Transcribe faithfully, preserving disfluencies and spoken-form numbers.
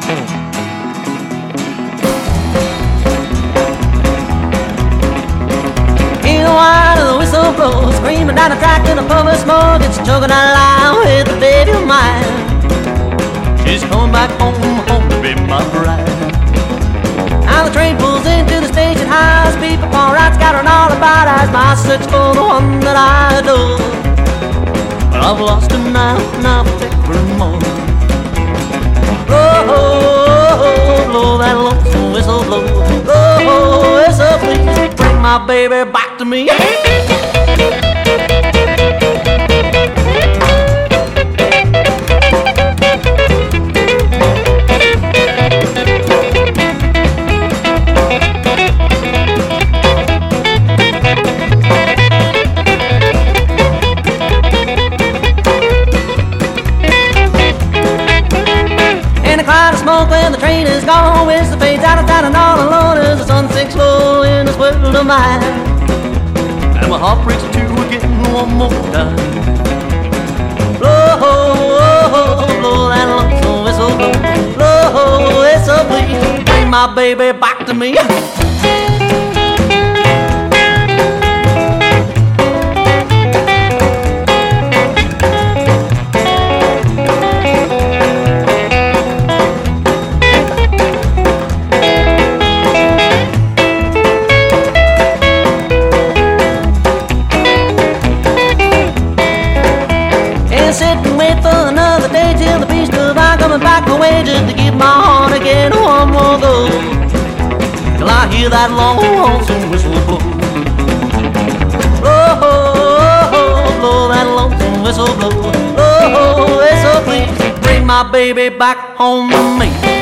In the wine of the whistle blows, screaming down the track in a puff of smoke. It's choking out loud with the baby of mine. She's coming back home, home to be my bride. Now the train pulls into the station house. People all right, scattering all about as my search for the one that I adore. But I've lost him now, now I'll take for more. Blow, oh, blow that lonesome whistle, blow. Oh, whistle, please bring my baby back to me. When the train is gone, whistle fades out of town and all alone as the sun sinks low in this world of mine. And my heart breaks too again one more time. Blow, blow that lonesome whistle, blow, blow, whistle, please bring my baby back to me. Sit and wait for another day till the beast of I coming back my way, just to give my heart again one more go, till I hear that long lonesome whistle blow. Blow, blow that lonesome whistle blow. Blow, whistle please bring my baby back home to me.